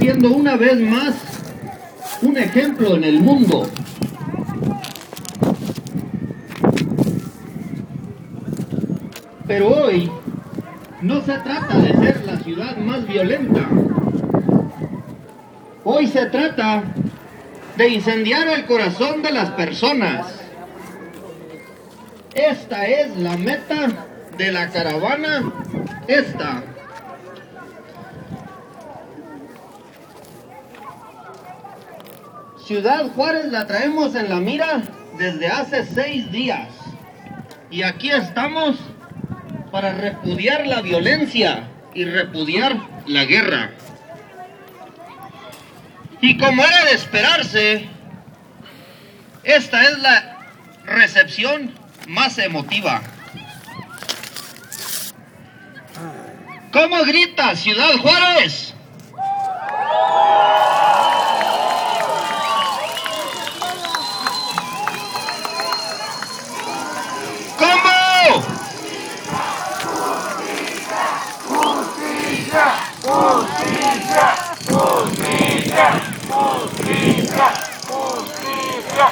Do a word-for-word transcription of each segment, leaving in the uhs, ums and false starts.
siendo una vez más un ejemplo en el mundo. Pero hoy no se trata de ser la ciudad más violenta. Hoy se trata de incendiar el corazón de las personas. Esta es la meta de la caravana. Esta. Ciudad Juárez la traemos en la mira desde hace seis días. Y aquí estamos para repudiar la violencia y repudiar la guerra. Y como era de esperarse, esta es la recepción más emotiva. ¿Cómo grita Ciudad Juárez? ¿Cómo? Justicia, justicia, justicia, justicia, justicia.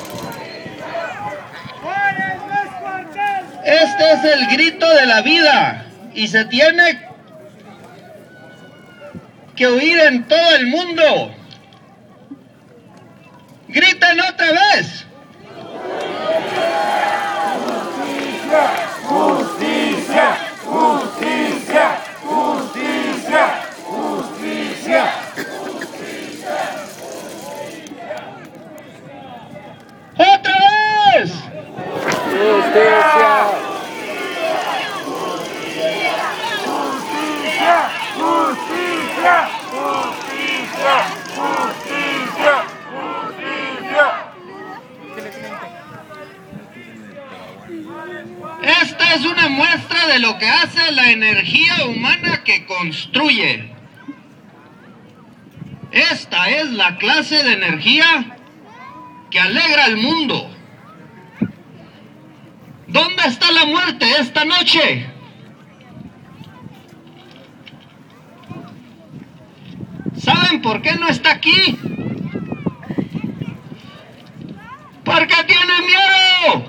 Este es el grito de la vida y se tiene que oír en todo el mundo. ¡Griten otra vez! Justicia, justicia, justicia, justicia, justicia. ¡Otra vez! Justicia. Justicia, justicia, justicia, justicia, justicia. Esta es una muestra de lo que hace la energía humana que construye. Esta es la clase de energía que alegra al mundo. ¿Dónde está la muerte esta noche? ¿Saben por qué no está aquí? ¡Porque tiene miedo!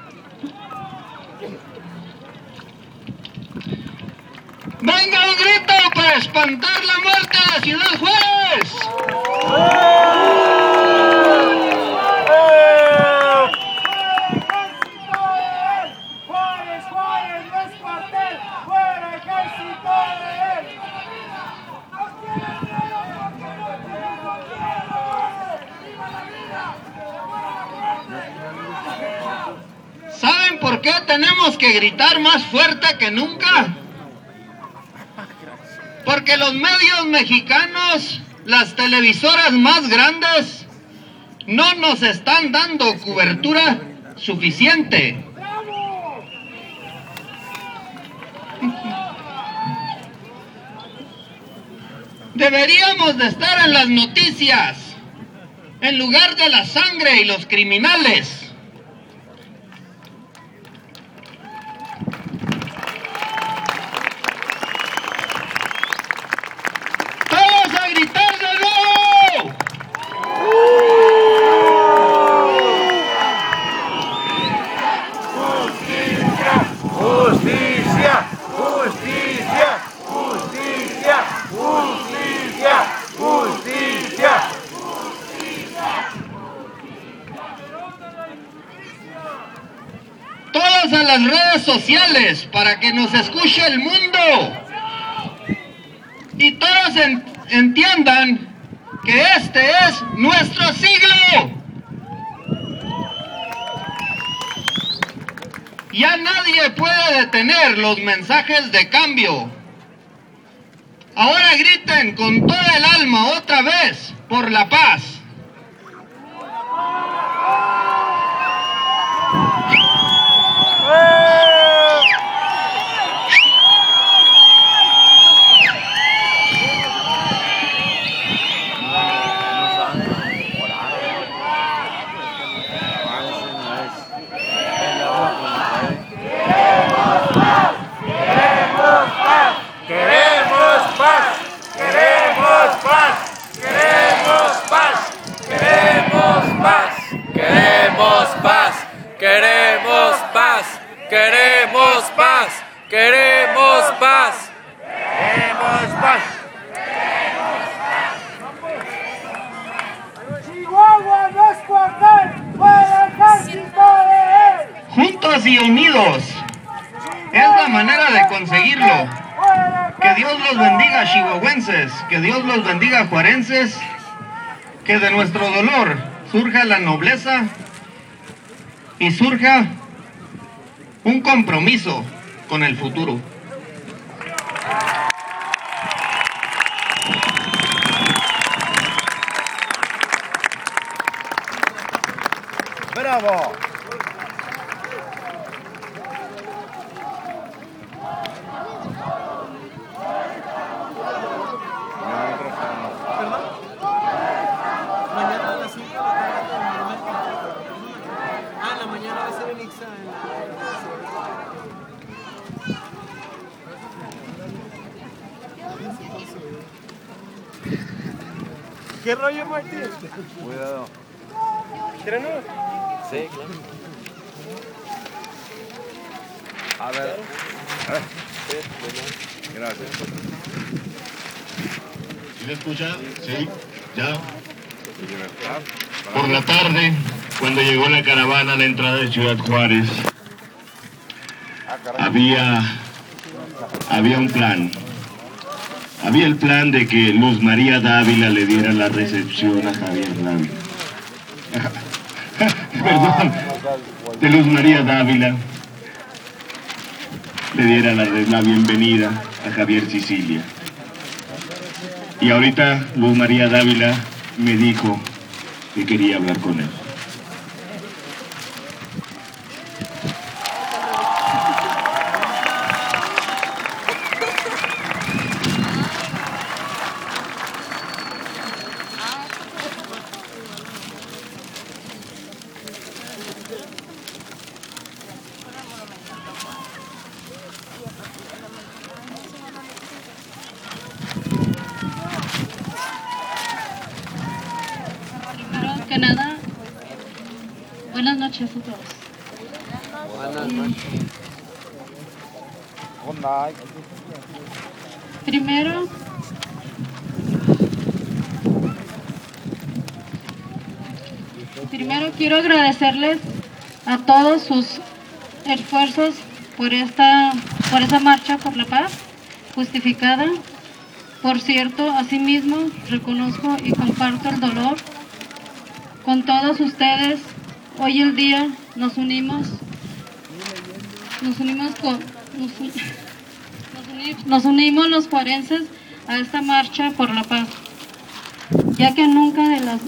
¡Venga un grito para espantar la muerte de Ciudad Juárez! ¡Juárez, Juárez, no es cuartel! ¡Fuera ejército de él! ¡No quiero miedo porque no tenemos miedo! ¡Viva la vida! ¿Saben por qué tenemos que gritar más fuerte que nunca? Porque los medios mexicanos, las televisoras más grandes, no nos están dando cobertura suficiente. Deberíamos de estar en las noticias, en lugar de la sangre y los criminales. ¡Todos a gritar de nuevo! Justicia, justicia, justicia, justicia, justicia, justicia. Todos a las redes sociales para que nos escuche el mundo y todos en- entiendan que este es nuestro siglo. Ya nadie puede detener los mensajes de cambio. Ahora griten con toda el alma otra vez por la paz. Queremos paz, queremos paz, juntos y unidos es la manera de conseguirlo. Que Dios los bendiga, chihuahuenses, que Dios los bendiga, juarenses, que de nuestro dolor surja la nobleza y surja un compromiso con el futuro. ¡Bravo! ¿Qué rollo, Martín? Cuidado. ¿Quieres no? Sí, claro. A ver. A ver. Sí, gracias. ¿Sí me escucha? Sí, ya. Por la tarde, cuando llegó la caravana a la entrada de Ciudad Juárez, había, había un plan. Había el plan de que Luz María Dávila le diera la recepción a Javier Dávila. Perdón, de Luz María Dávila le diera la, la bienvenida a Javier Sicilia. Y ahorita Luz María Dávila me dijo que quería hablar con él. Primero que nada, buenas noches a todos. Buenas noches. Primero, primero quiero agradecerles a todos sus esfuerzos por esta, por esa marcha por la paz justificada. Por cierto, asimismo reconozco y comparto el dolor con todos ustedes. Hoy el día nos unimos, nos unimos con, nos, nos, uni, nos unimos los juarenses a esta marcha por la paz, ya que nunca de las,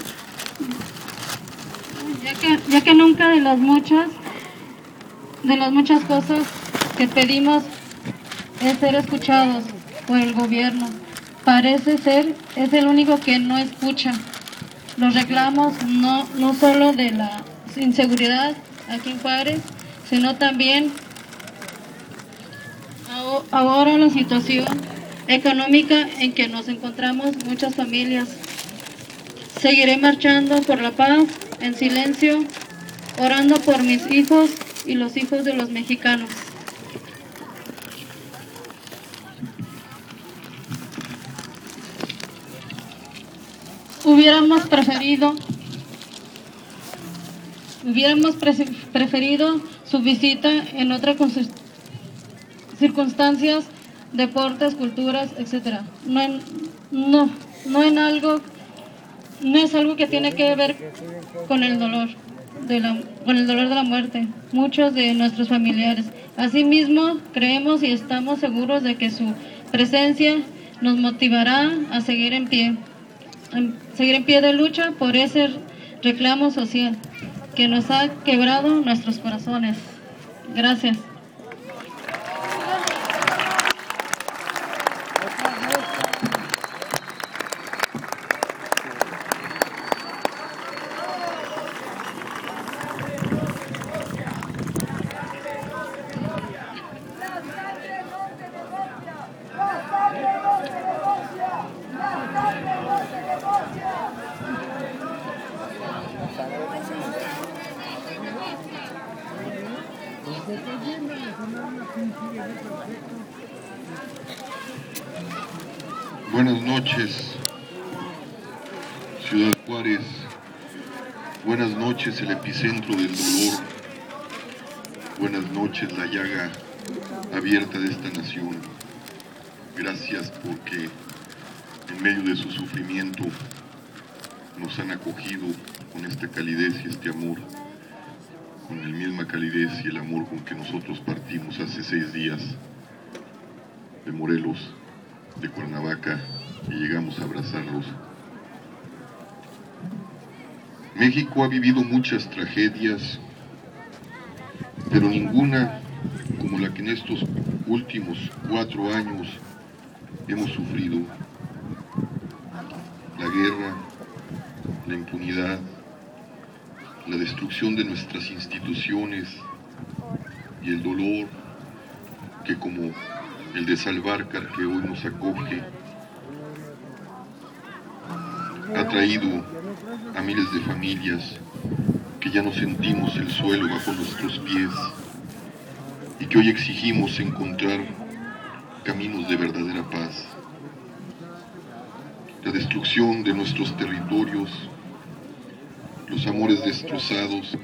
ya que, ya que nunca de las muchas, de las muchas cosas que pedimos es ser escuchados por el gobierno. Parece ser es el único que no escucha los reclamos, no, no solo de la inseguridad aquí en Juárez, sino también ahora la situación económica en que nos encontramos muchas familias. Seguiré marchando por la paz en silencio, orando por mis hijos y los hijos de los mexicanos. Hubiéramos preferido, hubiéramos pre preferido su visita en otras circunstancias, deportes, culturas, etcétera. No en, no, no en algo, no es algo que tiene que ver con el dolor de la, con el dolor de la muerte. Muchos de nuestros familiares. Asimismo, creemos y estamos seguros de que su presencia nos motivará a seguir en pie. seguir en pie de lucha por ese reclamo social que nos ha quebrado nuestros corazones. Gracias. Buenas noches, Ciudad Juárez. Buenas noches, el epicentro del dolor. Buenas noches, la llaga abierta de esta nación. Gracias porque en medio de su sufrimiento nos han acogido con esta calidez y este amor, con la misma calidez y el amor con que nosotros partimos hace seis días de Morelos, de Cuernavaca, y llegamos a abrazarlos. México ha vivido muchas tragedias, pero ninguna como la que en estos últimos cuatro años hemos sufrido. La guerra, la impunidad, la destrucción de nuestras instituciones y el dolor que, como el de Salvarcar, que hoy nos acoge, ha traído a miles de familias que ya no sentimos el suelo bajo nuestros pies y que hoy exigimos encontrar caminos de verdadera paz. La destrucción de nuestros territorios, los amores destrozados,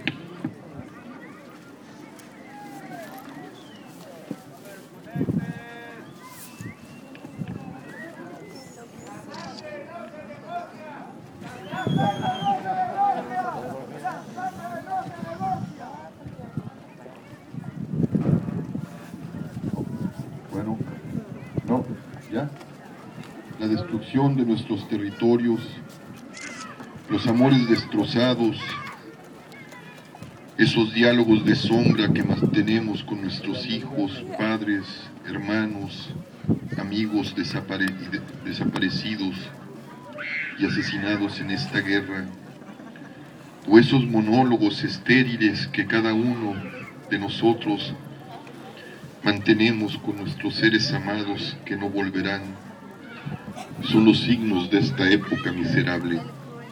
bueno, no, ya, la destrucción de nuestros territorios, los amores destrozados, esos diálogos de sombra que mantenemos con nuestros hijos, padres, hermanos, amigos desapare de desaparecidos y asesinados en esta guerra, o esos monólogos estériles que cada uno de nosotros mantenemos con nuestros seres amados que no volverán, son los signos de esta época miserable.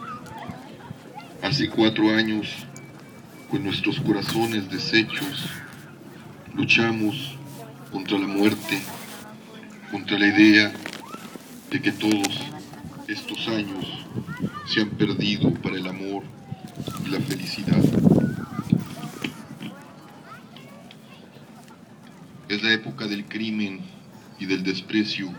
Hace cuatro años, con nuestros corazones deshechos, luchamos contra la muerte, contra la idea de que todos estos años se han perdido para el amor y la felicidad. Es la época del crimen y del desprecio,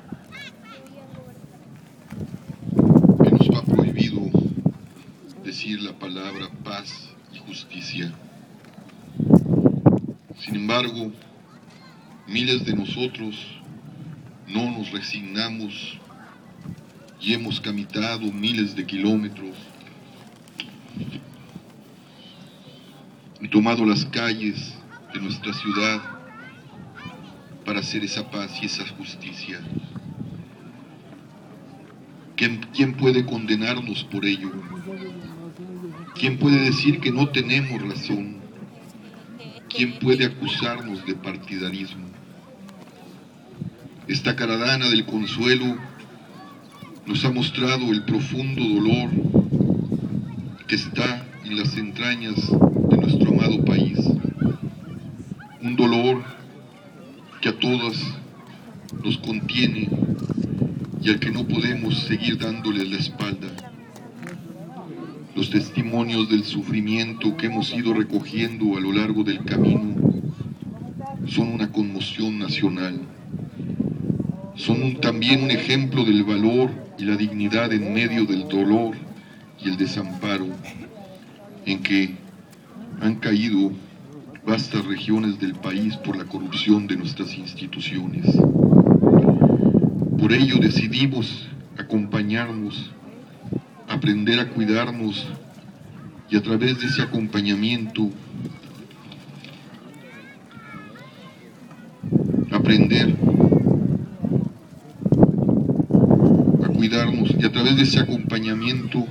que nos ha prohibido decir la palabra paz y justicia. Sin embargo, miles de nosotros no nos resignamos y hemos caminado miles de kilómetros y tomado las calles de nuestra ciudad para hacer esa paz y esa justicia. ¿Quién, quién puede condenarnos por ello? ¿Quién puede decir que no tenemos razón? ¿Quién puede acusarnos de partidarismo? Esta caravana del consuelo nos ha mostrado el profundo dolor que está en las entrañas de nuestro amado país. Un dolor que a todas nos contiene y al que no podemos seguir dándole la espalda. Los testimonios del sufrimiento que hemos ido recogiendo a lo largo del camino son una conmoción nacional. Son un, también un ejemplo del valor y la dignidad en medio del dolor y el desamparo en que han caído vastas regiones del país por la corrupción de nuestras instituciones. Por ello decidimos acompañarnos, aprender a cuidarnos y a través de ese acompañamiento aprender a cuidarnos y a través de ese acompañamiento,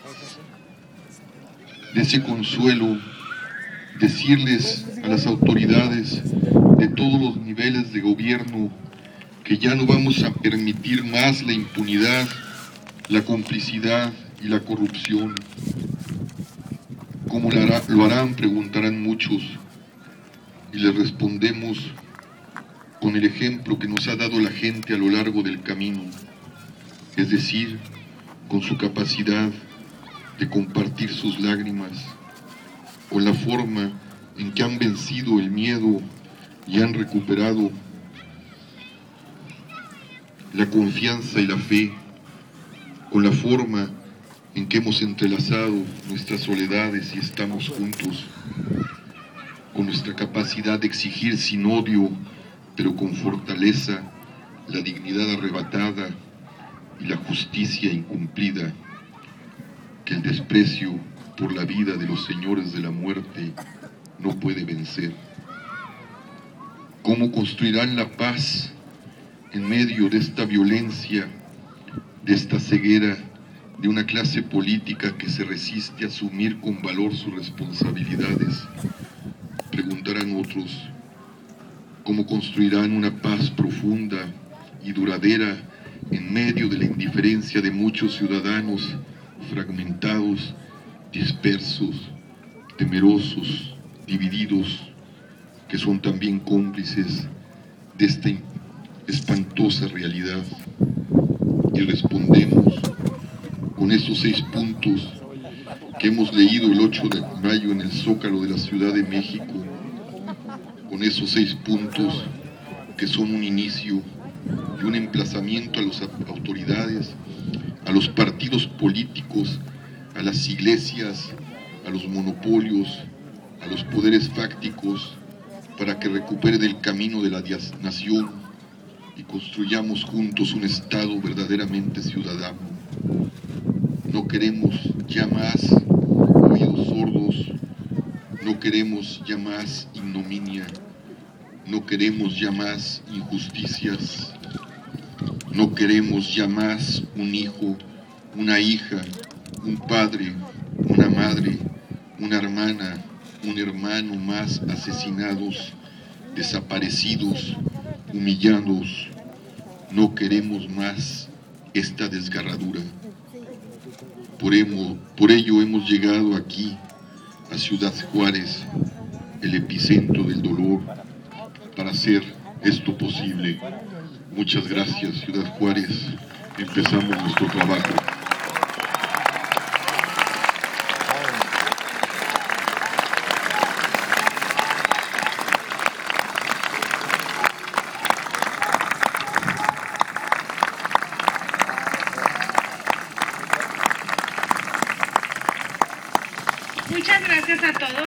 de ese consuelo, decirles a las autoridades de todos los niveles de gobierno que ya no vamos a permitir más la impunidad, la complicidad y la corrupción. ¿Cómo lo, hará, lo harán? Preguntarán muchos. Y les respondemos con el ejemplo que nos ha dado la gente a lo largo del camino, es decir, con su capacidad de compartir sus lágrimas, o la forma en que han vencido el miedo y han recuperado la confianza y la fe, con la forma en que hemos entrelazado nuestras soledades y estamos juntos, con nuestra capacidad de exigir sin odio, pero con fortaleza, la dignidad arrebatada y la justicia incumplida, que el desprecio por la vida de los señores de la muerte no puede vencer. ¿Cómo construirán la paz en medio de esta violencia, de esta ceguera, de una clase política que se resiste a asumir con valor sus responsabilidades? Preguntarán otros. ¿Cómo construirán una paz profunda y duradera en medio de la indiferencia de muchos ciudadanos fragmentados, dispersos, temerosos, divididos, que son también cómplices de esta espantosa realidad? Y respondemos con esos seis puntos que hemos leído el ocho de mayo en el Zócalo de la Ciudad de México, con esos seis puntos que son un inicio y un emplazamiento a las autoridades, a los partidos políticos, a las iglesias, a los monopolios, a los poderes fácticos, para que recuperen el camino de la nación y construyamos juntos un Estado verdaderamente ciudadano. No queremos ya más oídos sordos, no queremos ya más ignominia, no queremos ya más injusticias, no queremos ya más un hijo, una hija, un padre, una madre, una hermana, un hermano más asesinados, desaparecidos, humillados. No queremos más esta desgarradura. Por, hemo, por ello hemos llegado aquí, a Ciudad Juárez, el epicentro del dolor, para hacer esto posible. Muchas gracias, Ciudad Juárez. Empezamos nuestro trabajo. Muchas gracias a todos.